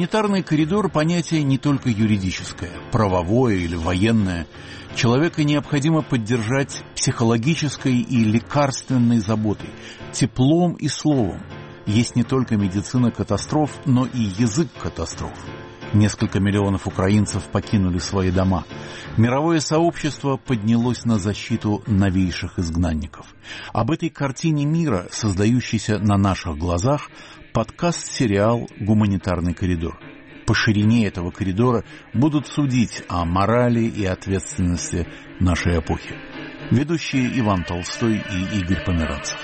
Гуманитарный коридор – понятие не только юридическое, правовое или военное. Человека необходимо поддержать психологической и лекарственной заботой, теплом и словом. Есть не только медицина катастроф, но и язык катастроф. Несколько миллионов украинцев покинули свои дома. Мировое сообщество поднялось на защиту новейших изгнанников. Об этой картине мира, создающейся на наших глазах, подкаст-сериал «Гуманитарный коридор». По ширине этого коридора будут судить о морали и ответственности нашей эпохи. Ведущие Иван Толстой и Игорь Померанцев.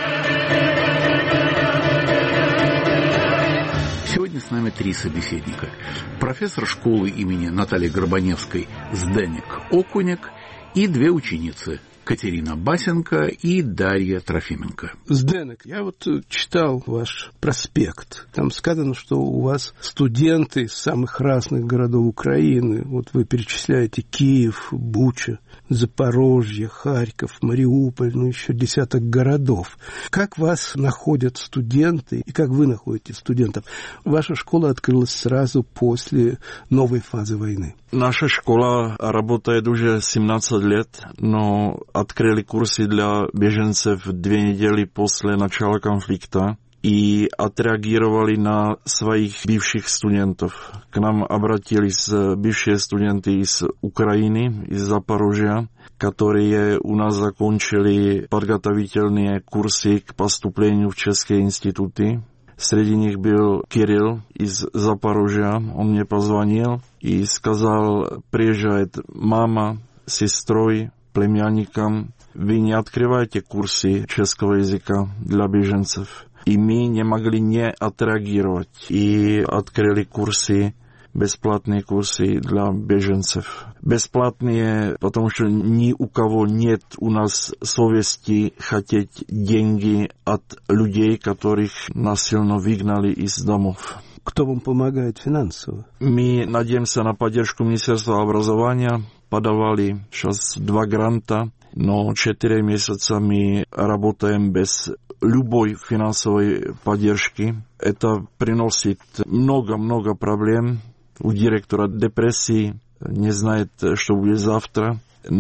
Сегодня с нами 3 собеседника. Профессор школы имени Натальи Горбаневской Зdenek Окуняк и 2 ученицы Катерина Басенко и Дарья Трофименко. Зdenek, я читал ваш проспект. Там сказано, что у вас студенты из самых разных городов Украины. Вы перечисляете Киев, Буча, Запорожье, Харьков, Мариуполь, еще десяток городов. Как вас находят студенты и как вы находите студентов? Ваша школа открылась сразу после новой фазы войны. Наша школа работает уже 17 лет, но открыли курсы для беженцев 2 недели после начала конфликта и отреагировали на своих бывших студентов. К нам обратились бывшие студенты из Украины, из Запорожья, которые у нас закончили подготовительные курсы к поступлению в české институты. Среди них был Кирилл из Запорожья. Он мне позвонил и сказал: приезжает мама с сестрой, племянником. Вы не открываете курсы чешского языка для беженцев. И мы не могли не отреагировать. И открыли курсы, бесплатные курсы для беженцев. Бесплатные, потому что ни у кого нет у нас совести хотеть деньги от людей, которых насильно выгнали из домов. Кто вам помогает финансово? Мы надеемся на поддержку Министерства образования. Подавали сейчас 2 гранта, но 4 месяца мы работаем без любой финансовой поддержки. Это приносит много проблем. У директора депрессии, не знает, что будет завтра.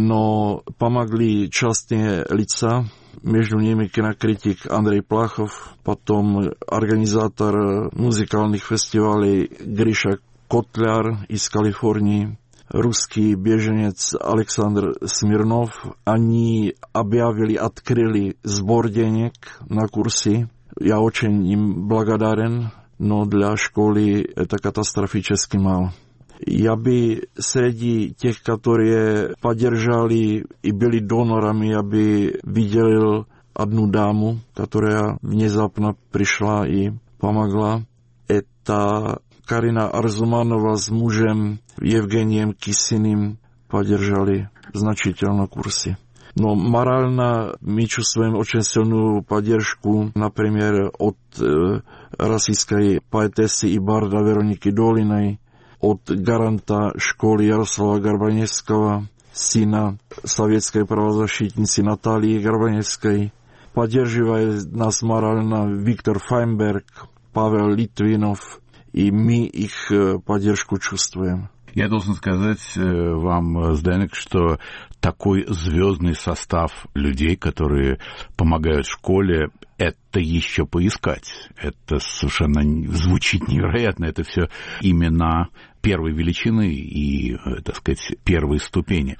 Но помогли частные лица, между ними кинокритик Андрей Плахов, потом организатор музыкальных фестивалей Гриша Котляр из Калифорнии, русский беженец Александр Смирнов. Они открыли сбор денег на курсы. Я очень им благодарен, но для школы это катастрофически мало. Я бы среди тех, которые поддержали и были донорами, я бы видел одну даму, которая внезапно пришла и помогла. Это Карина Арзуманова с мужем Евгением Кисиным поддержали значительно курсы. Но морально мы чувствуем очень сильную поддержку, например, от российской поэтессы и барда Вероники Долиной, от гаранта школы Ярослава Горбаневского, сына советской правозащитницы Натальи Горбаневской. Поддерживает нас морально Виктор Файнберг, Павел Литвинов, и мы их поддержку чувствуем. Я должен сказать вам, Zdenek, что такой звездный состав людей, которые помогают школе, это еще поискать. Это совершенно звучит невероятно. Это все имена первой величины и, так сказать, первой ступени.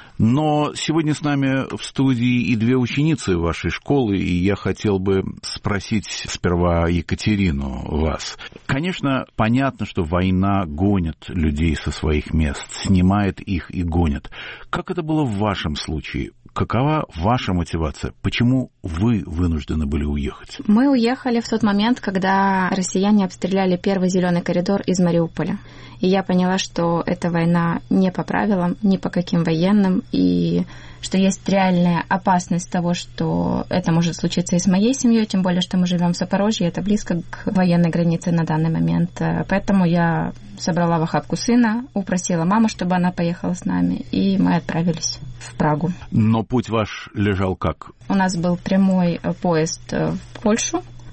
Но сегодня с нами в студии и 2 ученицы вашей школы, и я хотел бы спросить сперва Екатерину вас. Конечно, понятно, что война гонит людей со своих мест, снимает их и гонит. Как это было в вашем случае? Какова ваша мотивация? Почему вы вынуждены были уехать? Мы уехали в тот момент, когда россияне обстреляли первый зеленый коридор из Мариуполя. И я поняла, что эта война не по правилам, ни по каким военным, и что есть реальная опасность того, что это может случиться и с моей семьей, тем более, что мы живем в Запорожье, это близко к военной границе на данный момент. Поэтому я собрала в охапку сына, упросила маму, чтобы она поехала с нами, и мы отправились в Прагу. Но путь ваш лежал как? У нас был прямой поезд в Польшу,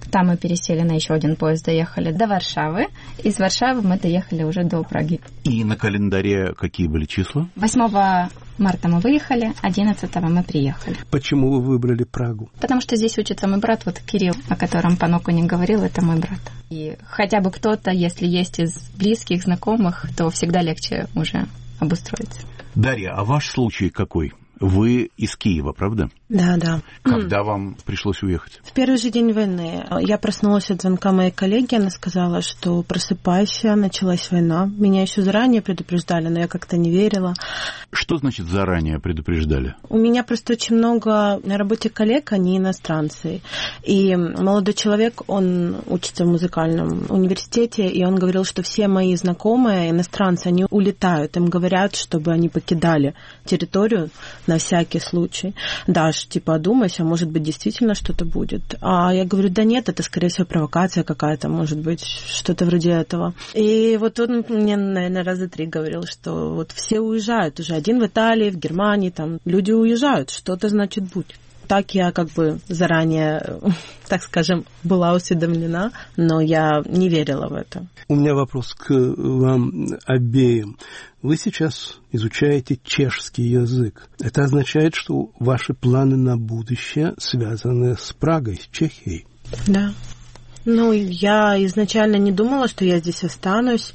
Там мы пересели на еще один поезд, доехали до Варшавы. Из Варшавы мы доехали уже до Праги. И на календаре какие были числа? 8 марта мы выехали, 11 мы приехали. Почему вы выбрали Прагу? Потому что здесь учится мой брат, вот Кирилл, о котором пан Окунин говорил, это мой брат. И хотя бы кто-то, если есть из близких, знакомых, то всегда легче уже обустроиться. Дарья, а ваш случай какой? Вы из Киева, правда? Да, да. Когда вам пришлось уехать? В первый же день войны я проснулась от звонка моей коллеги. Она сказала, что просыпайся, началась война. Меня еще заранее предупреждали, но я как-то не верила. Что значит заранее предупреждали? У меня просто очень много на работе коллег, они иностранцы. И молодой человек, он учится в музыкальном университете, и он говорил, что все мои знакомые иностранцы, они улетают. Им говорят, чтобы они покидали территорию на всякий случай. Даш, типа, одумайся, может быть, действительно что-то будет. А я говорю, да нет, это, скорее всего, провокация какая-то, может быть, что-то вроде этого. И вот он мне, наверное, раза 3 говорил, что вот все уезжают уже. Один в Италии, в Германии, там люди уезжают, что-то, значит, будет. Так я как бы заранее, так скажем, была усведомлена, но я не верила в это. У меня вопрос к вам обеим. Вы сейчас изучаете чешский язык. Это означает, что ваши планы на будущее связаны с Прагой, с Чехией? Да. Ну, я изначально не думала, что я здесь останусь,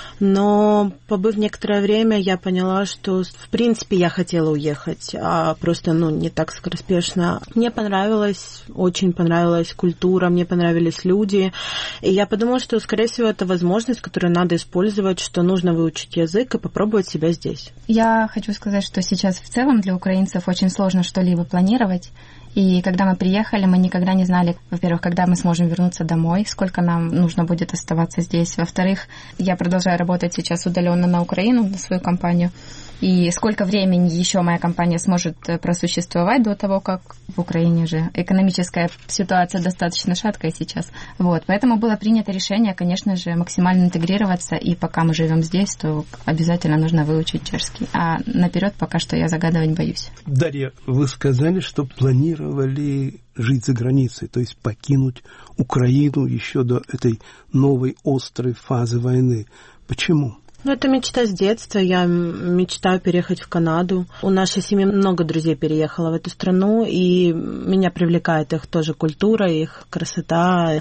но, побыв некоторое время, я поняла, что, в принципе, я хотела уехать, а просто, не так скороспешно. Мне очень понравилась культура, мне понравились люди, и я подумала, что, скорее всего, это возможность, которую надо использовать, что нужно выучить язык и попробовать себя здесь. Я хочу сказать, что сейчас в целом для украинцев очень сложно что-либо планировать. И когда мы приехали, мы никогда не знали, во-первых, когда мы сможем вернуться домой, сколько нам нужно будет оставаться здесь. Во-вторых, я продолжаю работать сейчас удаленно на Украину, на свою компанию. И сколько времени еще моя компания сможет просуществовать до того, как в Украине же экономическая ситуация достаточно шаткая сейчас. Вот. Поэтому было принято решение, конечно же, максимально интегрироваться. И пока мы живем здесь, то обязательно нужно выучить чешский. А наперед пока что я загадывать боюсь. Дарья, вы сказали, что планировали жить за границей, то есть покинуть Украину еще до этой новой острой фазы войны. Почему? Это мечта с детства. Я мечтаю переехать в Канаду. У нашей семьи много друзей переехало в эту страну, и меня привлекает их тоже культура, их красота.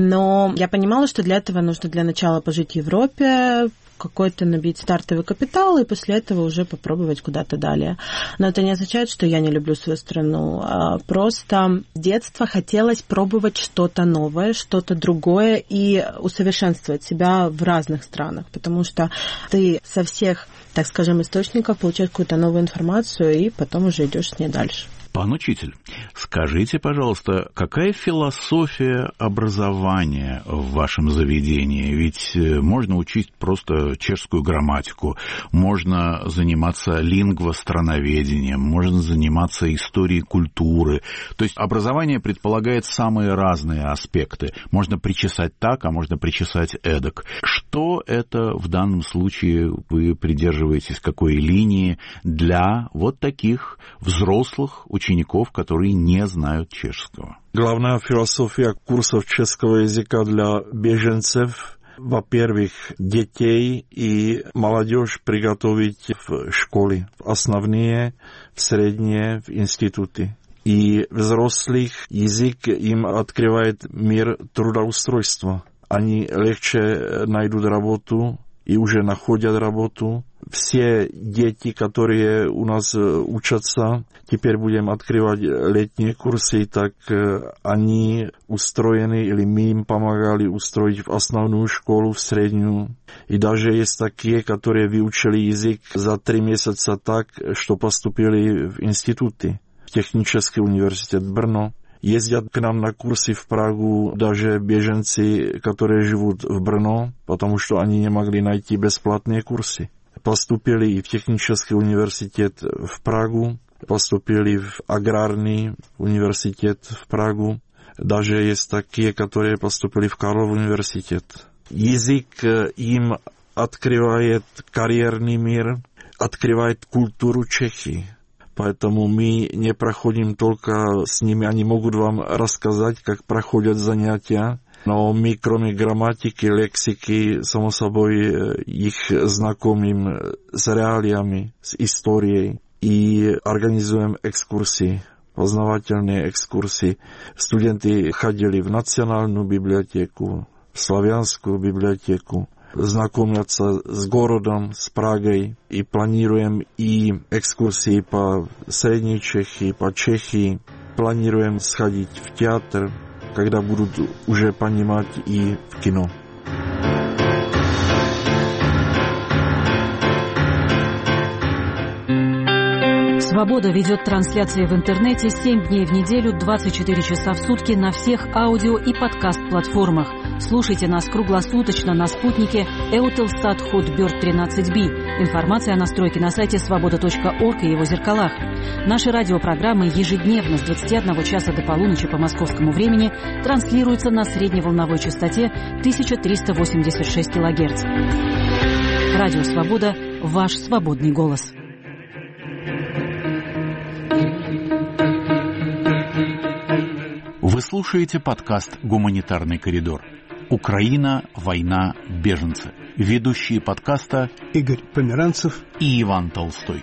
Но я понимала, что для этого нужно для начала пожить в Европе, какой-то набить стартовый капитал и после этого уже попробовать куда-то далее. Но это не означает, что я не люблю свою страну. Просто с детства хотелось пробовать что-то новое, что-то другое и усовершенствовать себя в разных странах, потому что ты со всех, так скажем, источников получаешь какую-то новую информацию и потом уже идешь с ней дальше. Пан учитель, скажите, пожалуйста, какая философия образования в вашем заведении? Ведь можно учить просто чешскую грамматику, можно заниматься лингвостроноведением, можно заниматься историей культуры. То есть образование предполагает самые разные аспекты. Можно причесать так, а можно причесать эдак. Что это в данном случае вы придерживаетесь, какой линии для вот таких взрослых учеников, которые не знают чешского? Главная философия курсов чешского языка для беженцев, во-первых, детей и молодежь приготовить в школе, в основные, в средние, в институты. И взрослых язык им открывает мир трудоустройства. Они легче найдут работу и уже находят работу. Все дети, которые у нас учатся, теперь будем открывать летние курсы, так они устроены, или мы им помогали устроить в основную школу, в среднюю. И даже есть такие, которые выучили язык за 3 месяца так, что поступили в институты, в технический университет Brno. Ездят к нам на курсы в Прагу даже беженцы, которые живут в Brno, потому что они не могли найти бесплатные курсы. Поступили и в технический университет в Прагу, поступили в аграрный университет в Прагу. Даже есть такие, которые поступили в Карлов университет. Язык им открывает карьерный мир, открывает культуру Чехии. Поэтому мы не проходим только с ними, они могут вам рассказать, как проходят занятия, но мы, кроме грамматики, лексики, само собой, их знакомим с реалиями, с историей и организуем экскурсии, познавательные экскурсии. Студенты ходили в Национальную библиотеку, в Славянскую библиотеку, знакомятся с городом, с Прагой, и планируем и экскурсии по Средней Чехии, по Чехии. Планируем сходить в театр, когда будут уже понимать, и в кино. «Свобода» ведет трансляции в интернете 7 дней в неделю, 24 часа в сутки на всех аудио и подкаст-платформах. Слушайте нас круглосуточно на спутнике Eutelsat Hotbird 13B. Информация о настройке на сайте svoboda.org и его зеркалах. Наши радиопрограммы ежедневно с 21 часа до полуночи по московскому времени транслируются на средневолновой частоте 1386 кГц. Радио «Свобода» – ваш свободный голос. Вы слушаете подкаст «Гуманитарный коридор». Украина, война, беженцы. Ведущие подкаста Игорь Померанцев и Иван Толстой.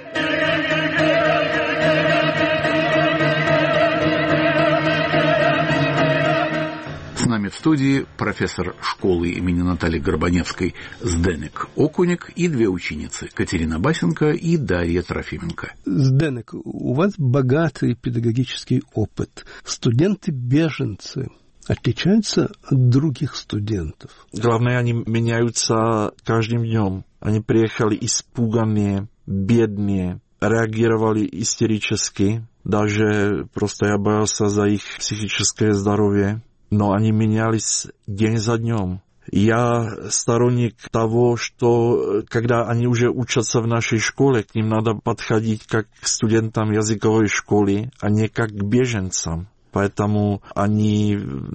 С нами в студии профессор школы имени Натальи Горбаневской Зденек Окуник и две ученицы Катерина Басенко и Дарья Трофименко. Зденек, у вас богатый педагогический опыт. Студенты-беженцы отличаются от других студентов? Главное, они меняются каждым днем. Они приехали испуганные, бедные, реагировали истерически. Даже просто я боялся за их психическое здоровье. Но они менялись день за днем. Я сторонник того, что когда они уже учатся в нашей школе, к ним надо подходить как к студентам языковой школы, а не как к беженцам. Поэтому они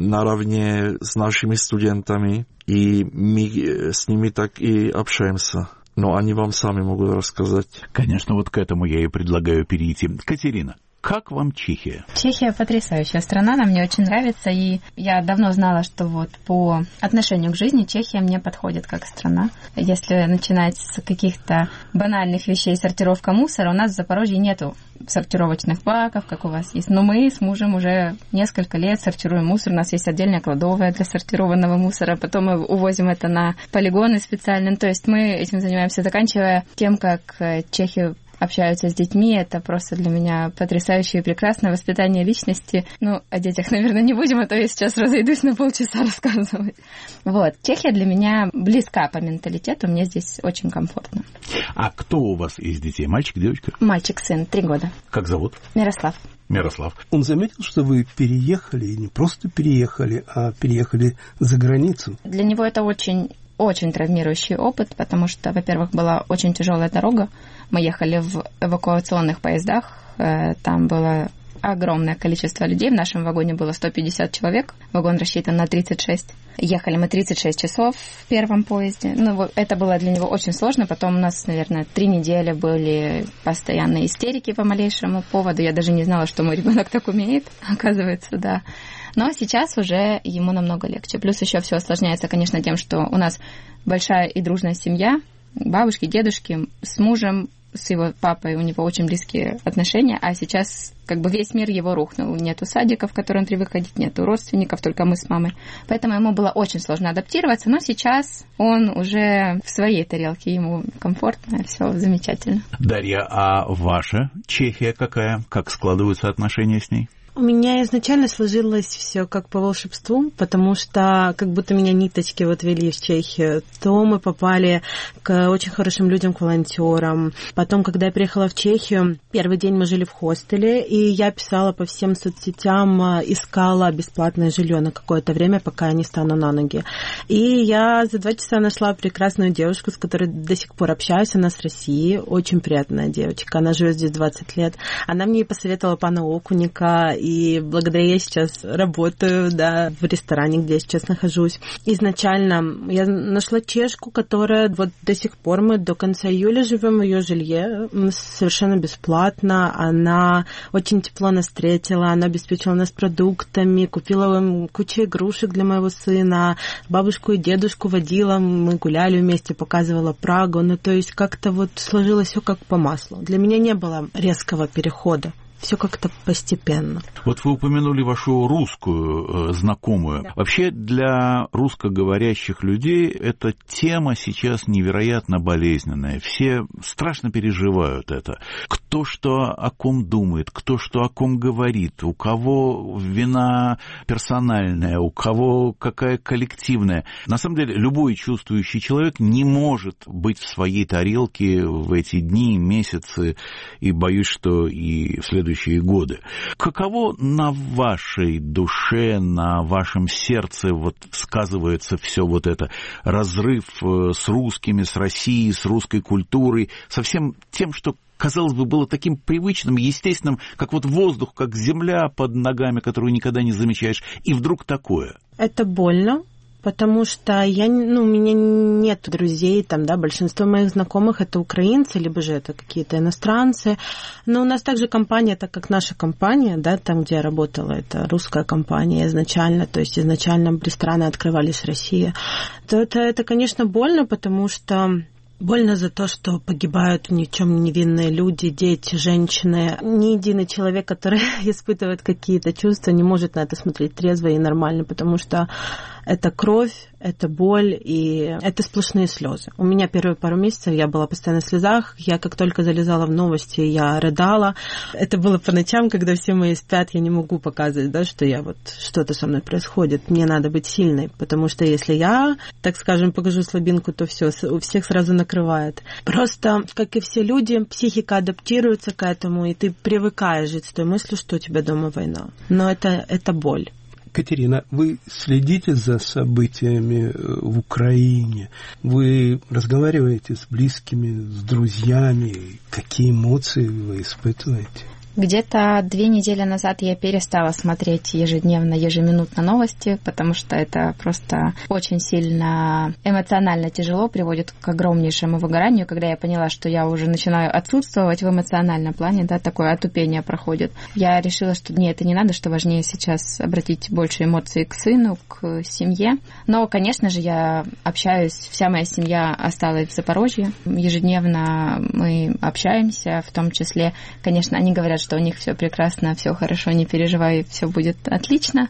наравне с нашими студентами, и мы с ними так и общаемся. Но они вам сами могут рассказать. Конечно, вот к этому я и предлагаю перейти. Катерина, как вам Чехия? Чехия потрясающая страна, она мне очень нравится, и я давно знала, что вот по отношению к жизни Чехия мне подходит как страна. Если начинать с каких-то банальных вещей, сортировка мусора, у нас в Запорожье нету сортировочных баков, как у вас есть. Но мы с мужем уже несколько лет сортируем мусор, у нас есть отдельная кладовая для сортированного мусора, потом мы увозим это на полигоны специальные. То есть мы этим занимаемся, заканчивая тем, как чехи общаются с детьми. Это просто для меня потрясающее и прекрасное воспитание личности. Ну, о детях, наверное, не будем, а то я сейчас разойдусь на полчаса рассказывать. Вот. Чехия для меня близка по менталитету, мне здесь очень комфортно. А кто у вас из детей? Мальчик, девочка? Мальчик, сын, 3 года. Как зовут? Мирослав. Мирослав. Он заметил, что вы переехали, и не просто переехали, а переехали за границу. Для него это очень травмирующий опыт, потому что, во-первых, была очень тяжелая дорога. Мы ехали в эвакуационных поездах, там было огромное количество людей, в нашем вагоне было 150 человек, вагон рассчитан на 36. Ехали мы 36 часов в первом поезде. Ну, это было для него очень сложно. Потом у нас, наверное, 3 недели были постоянные истерики по малейшему поводу. Я даже не знала, что мой ребенок так умеет, оказывается, да. Но сейчас уже ему намного легче. Плюс еще все осложняется, конечно, тем, что у нас большая и дружная семья, бабушки, дедушки, с мужем, с его папой у него очень близкие отношения, а сейчас как бы весь мир его рухнул. Нету садика, в который он привык ходить, нету родственников, только мы с мамой. Поэтому ему было очень сложно адаптироваться, но сейчас он уже в своей тарелке, ему комфортно, все замечательно. Дарья, а ваша Чехия какая? Как складываются отношения с ней? У меня изначально сложилось все как по волшебству, потому что как будто меня ниточки вот вели в Чехию. То мы попали к очень хорошим людям, к волонтерам. Потом, когда я приехала в Чехию, первый день мы жили в хостеле, и я писала по всем соцсетям, искала бесплатное жилье на какое-то время, пока я не стану на ноги. И я за 2 часа нашла прекрасную девушку, с которой до сих пор общаюсь. Она с России, очень приятная девочка. Она живет здесь 20 лет. Она мне посоветовала пана Окуника, и благодаря ей сейчас работаю, да, в ресторане, где я сейчас нахожусь. Изначально я нашла чешку, которая вот до сих пор, мы до конца июля живем в ее жилье, совершенно бесплатно. Она очень тепло нас встретила, она обеспечила нас продуктами, купила им кучу игрушек для моего сына, бабушку и дедушку водила, мы гуляли вместе, показывала Прагу. Ну, то есть как-то вот сложилось все как по маслу. Для меня не было резкого перехода. Все как-то постепенно. Вот вы упомянули вашу русскую знакомую. Да. Вообще для русскоговорящих людей эта тема сейчас невероятно болезненная. Все страшно переживают это. Кто что о ком думает, кто что о ком говорит, у кого вина персональная, у кого какая коллективная. На самом деле любой чувствующий человек не может быть в своей тарелке в эти дни, месяцы, и боюсь, что и в следующие годы. Каково на вашей душе, на вашем сердце вот сказывается все вот это? Разрыв с русскими, с Россией, с русской культурой, со всем тем, что, казалось бы, было таким привычным, естественным, как вот воздух, как земля под ногами, которую никогда не замечаешь, и вдруг такое. Это больно. Потому что у меня нет друзей, там, да, большинство моих знакомых это украинцы, либо же это какие-то иностранцы. Но у нас также компания, так как наша компания, да, там, где я работала, это русская компания изначально, то есть изначально рестораны открывались в России, то это, конечно, больно, потому что больно за то, что погибают ни в чем невинные люди, дети, женщины. Ни единый человек, который испытывает какие-то чувства, не может на это смотреть трезво и нормально, потому что это кровь, это боль и это сплошные слезы. У меня первые пару месяцев я была постоянно в слезах. Я как только залезала в новости, я рыдала. Это было по ночам, когда все мои спят, я не могу показывать, да, что я вот что-то со мной происходит. Мне надо быть сильной, потому что если я, так скажем, покажу слабинку, то все, у всех сразу накрывает. Просто, как и все люди, психика адаптируется к этому, и ты привыкаешь жить с той мыслью, что у тебя дома война. Но это боль. Катерина, вы следите за событиями в Украине? Вы разговариваете с близкими, с друзьями? Какие эмоции вы испытываете? Где-то 2 недели назад я перестала смотреть ежедневно, ежеминутно новости, потому что это просто очень сильно эмоционально тяжело, приводит к огромнейшему выгоранию, когда я поняла, что я уже начинаю отсутствовать в эмоциональном плане, да, такое отупение проходит. Я решила, что мне это не надо, что важнее сейчас обратить больше эмоций к сыну, к семье. Но, конечно же, я общаюсь, вся моя семья осталась в Запорожье, ежедневно мы общаемся, в том числе, конечно, они говорят, что у них все прекрасно, все хорошо, не переживай, все будет отлично.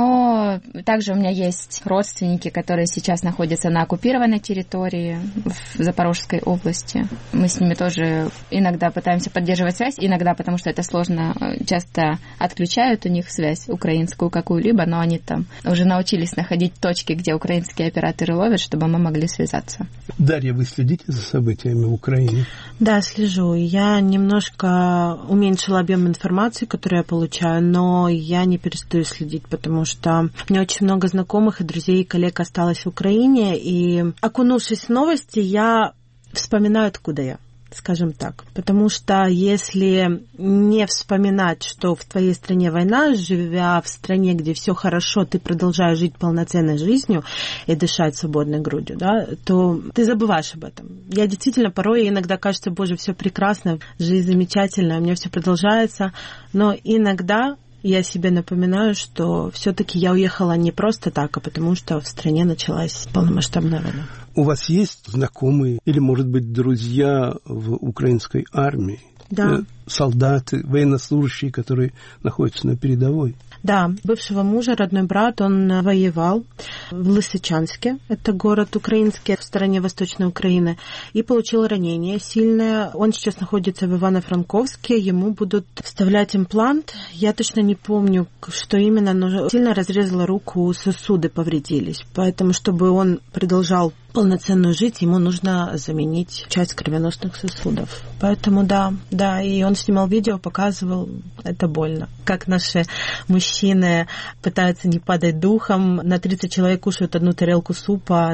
Но также у меня есть родственники, которые сейчас находятся на оккупированной территории в Запорожской области. Мы с ними тоже иногда пытаемся поддерживать связь, иногда, потому что это сложно, часто отключают у них связь украинскую какую-либо, но они там уже научились находить точки, где украинские операторы ловят, чтобы мы могли связаться. Дарья, вы следите за событиями в Украине? Да, слежу. Я немножко уменьшила объем информации, которую я получаю, но я не перестаю следить, потому что у меня очень много знакомых и друзей, и коллег осталось в Украине, и окунувшись в новости, я вспоминаю, откуда я, скажем так. Потому что если не вспоминать, что в твоей стране война, живя в стране, где все хорошо, ты продолжаешь жить полноценной жизнью и дышать свободной грудью, да, то ты забываешь об этом. Я действительно порой иногда кажется, боже, все прекрасно, жизнь замечательная, у меня все продолжается, но иногда я себе напоминаю, что все-таки я уехала не просто так, а потому что в стране началась полномасштабная война. У вас есть знакомые или, может быть, друзья в украинской армии? Да. Солдаты, военнослужащие, которые находятся на передовой? Да, бывшего мужа, родной брат, он воевал в Лисичанске, это город украинский в стороне Восточной Украины, и получил ранение сильное. Он сейчас находится в Ивано-Франковске, ему будут вставлять имплант. Я точно не помню, что именно, но сильно разрезала руку, сосуды повредились. Поэтому, чтобы он продолжал полноценную жить, ему нужно заменить часть кровеносных сосудов. Поэтому да, и он снимал видео, показывал, это больно. Как наши мужчины пытаются не падать духом, на 30 человек кушают 1 тарелку супа, но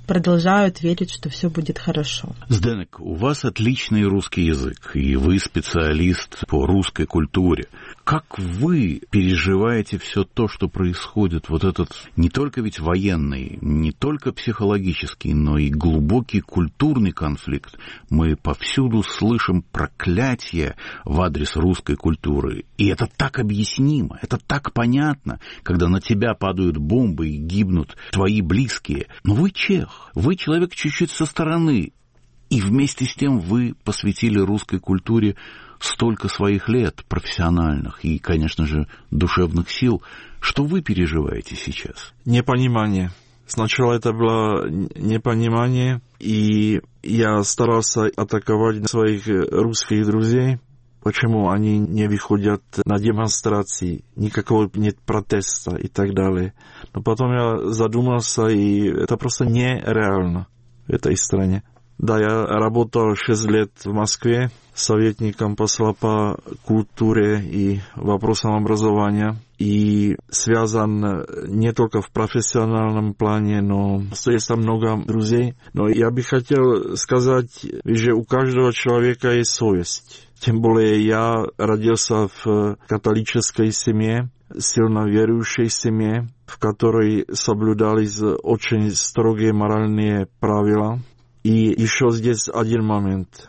продолжают верить, что все будет хорошо. Зdenek, у вас отличный русский язык, и вы специалист по русской культуре. Как вы переживаете все то, что происходит, вот этот не только ведь военный, не только психологический, но и глубокий культурный конфликт? Мы повсюду слышим проклятия в адрес русской культуры, и это так объяснимо, это так понятно, когда на тебя падают бомбы и гибнут твои близкие. Но вы чех, вы человек чуть-чуть со стороны, и вместе с тем вы посвятили русской культуре столько своих лет профессиональных и, конечно же, душевных сил. Что вы переживаете сейчас? Непонимание. Сначала это было непонимание, и я старался атаковать своих русских друзей. Почему они не выходят на демонстрации, никакого нет протеста и так далее. Но потом я задумался, и это просто нереально в этой стране. Да, я работал 6 лет в Москве советником посла по культуре и вопросам образования. И связан не только в профессиональном плане, но есть там много друзей. Но я бы хотел сказать, что у каждого человека есть совесть. Тем более я родился в католической семье, сильно верующей семье, в которой соблюдались очень строгие моральные правила. И еще здесь один момент.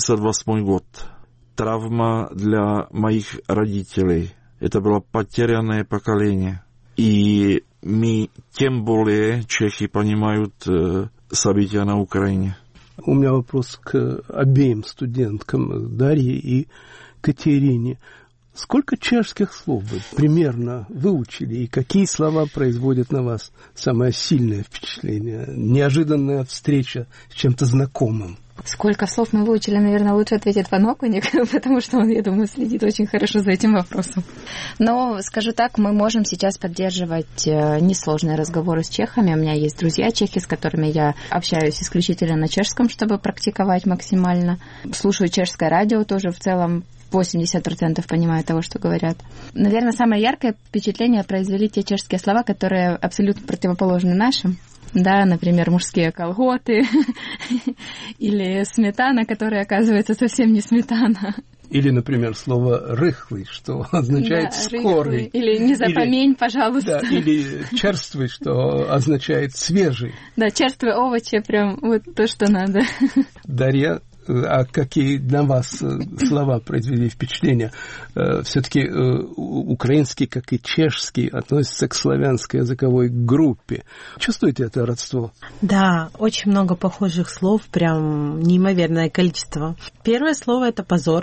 68 год. Травма для моих родителей. Это было потерянное поколение. И мы тем более, чехи, понимают события на Украине. У меня вопрос к обеим студенткам, Дарье и Катерине. Сколько чешских слов вы примерно выучили, и какие слова производят на вас самое сильное впечатление? Неожиданная встреча с чем-то знакомым. Сколько слов мы выучили, наверное, лучше ответит Ван Окуник, потому что он, я думаю, следит очень хорошо за этим вопросом. Но, скажу так, мы можем сейчас поддерживать несложные разговоры с чехами. У меня есть друзья чехи, с которыми я общаюсь исключительно на чешском, чтобы практиковать максимально. Слушаю чешское радио тоже в целом. 80% понимаю того, что говорят. Наверное, самое яркое впечатление произвели те чешские слова, которые абсолютно противоположны нашим. Да, например, мужские колготы или сметана, которая, оказывается, совсем не сметана. Или, например, слово «рыхлый», что означает «скорый». Или «не запомень, пожалуйста». Да, или «черствый», что означает «свежий». Да, черствые овощи, прям вот то, что надо. Дарья, а какие для вас слова произвели впечатление? Все-таки украинский, как и чешский, относится к славянской языковой группе. Чувствуете это родство? Да, очень много похожих слов, прям неимоверное количество. Первое слово – это «позор».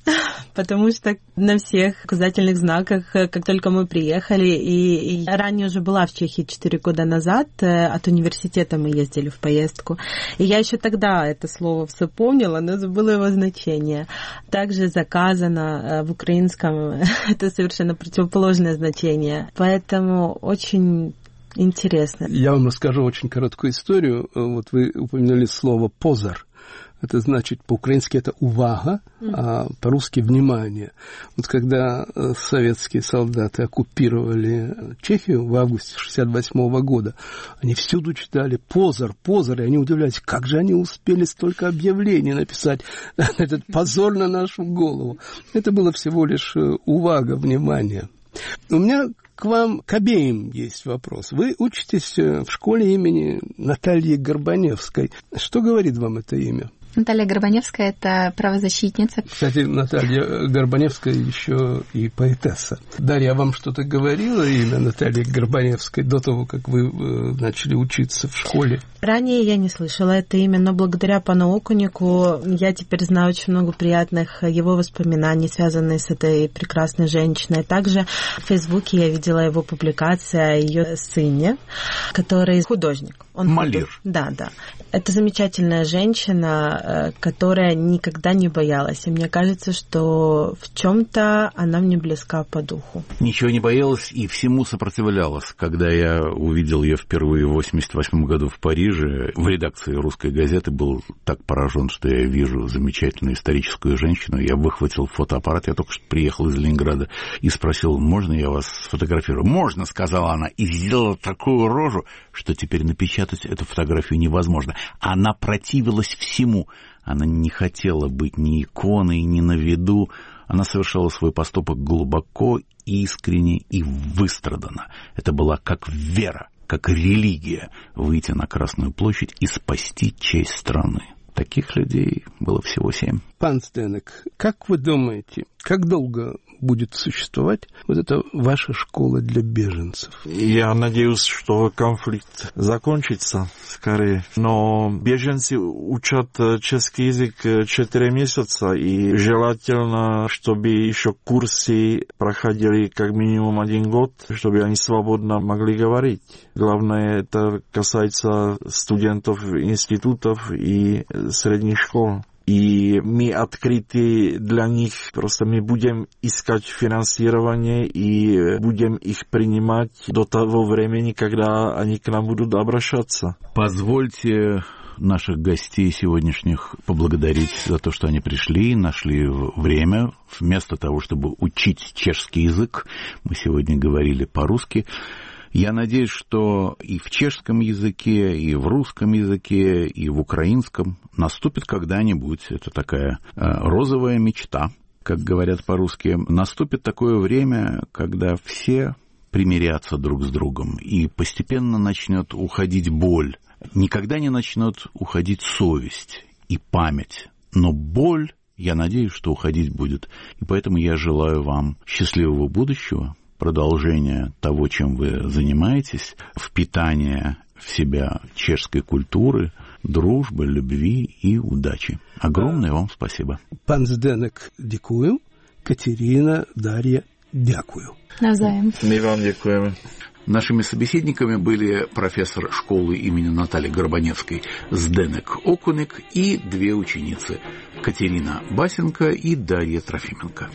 Потому что на всех указательных знаках, как только мы приехали, и я ранее уже была в Чехии 4 года назад, от университета мы ездили в поездку, и я еще тогда это слово все помнила, но забыла его значение. Также заказано в украинском, это совершенно противоположное значение, поэтому очень интересно. Я вам расскажу очень короткую историю. Вот вы упомянули слово «позор». Это значит, по-украински это «увага», а по-русски «внимание». Вот когда советские солдаты оккупировали Чехию в августе 1968 года, они всюду читали «позор», «позор», и они удивлялись, как же они успели столько объявлений написать, этот позор на нашу голову. Это было всего лишь «увага», «внимание». У меня к вам, к обеим, есть вопрос. Вы учитесь в школе имени Натальи Горбаневской. Что говорит вам это имя? Наталья Горбаневская – это правозащитница. Кстати, Наталья Горбаневская еще и поэтесса. Дарья, вам что-то говорила имя Натальи Горбаневской до того, как вы начали учиться в школе? Ранее я не слышала это имя, но благодаря пану Окунику я теперь знаю очень много приятных его воспоминаний, связанных с этой прекрасной женщиной. Также в Фейсбуке я видела его публикации о ее сыне, который художник. Он Малир. Да. Это замечательная женщина, которая никогда не боялась. И мне кажется, что в чем-то она мне близка по духу. Ничего не боялась и всему сопротивлялась. Когда я увидел ее впервые в 1988 году в Париже, в редакции «Русской газеты», был так поражен, что я вижу замечательную историческую женщину. Я выхватил фотоаппарат, я только что приехал из Ленинграда, и спросил, можно я вас сфотографирую? «Можно», сказала она, и сделала такую рожу, что теперь напечатала спрятать эту фотографию невозможно. Она противилась всему. Она не хотела быть ни иконой, ни на виду. Она совершала свой поступок глубоко, искренне и выстраданно. Это была как вера, как религия выйти на Красную площадь и спасти честь страны. Таких людей было всего 7. Пан Зденек, как вы думаете, как долго будет существовать вот эта ваша школа для беженцев? Я надеюсь, что конфликт закончится скорее. Но беженцы учат чешский язык 4 месяца, и желательно, чтобы еще курсы проходили как минимум 1 год, чтобы они свободно могли говорить. Главное, это касается студентов институтов и средних школ. И мы открыты для них, просто мы будем искать финансирование и будем их принимать до того времени, когда они к нам будут обращаться. Позвольте наших гостей сегодняшних поблагодарить за то, что они пришли, нашли время. Вместо того, чтобы учить чешский язык, мы сегодня говорили по-русски. Я надеюсь, что и в чешском языке, и в русском языке, и в украинском наступит когда-нибудь, это такая розовая мечта, как говорят по-русски, наступит такое время, когда все примирятся друг с другом, и постепенно начнет уходить боль. Никогда не начнет уходить совесть и память, но боль, я надеюсь, что уходить будет. И поэтому я желаю вам счастливого будущего, продолжение того, чем вы занимаетесь, впитание в себя чешской культуры, дружбы, любви и удачи. Огромное вам спасибо. Пан Зденек, дякую. Катерина, Дарья, дякую. Навзаим. Мы вам дякуем. Нашими собеседниками были профессор школы имени Натальи Горбаневской Зденек Окуник и 2 ученицы Катерина Басенко и Дарья Трофименко.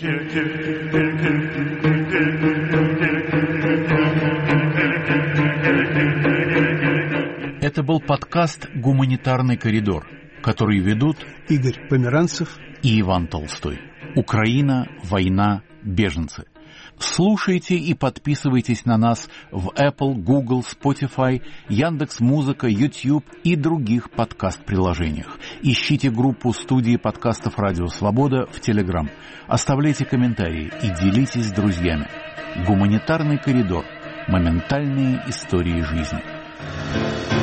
Это был подкаст «Гуманитарный коридор», который ведут Игорь Померанцев и Иван Толстой. Украина, война, беженцы. Слушайте и подписывайтесь на нас в Apple, Google, Spotify, Яндекс.Музыка, YouTube и других подкаст-приложениях. Ищите группу студии подкастов «Радио Свобода» в Telegram. Оставляйте комментарии и делитесь с друзьями. Гуманитарный коридор. Моментальные истории жизни.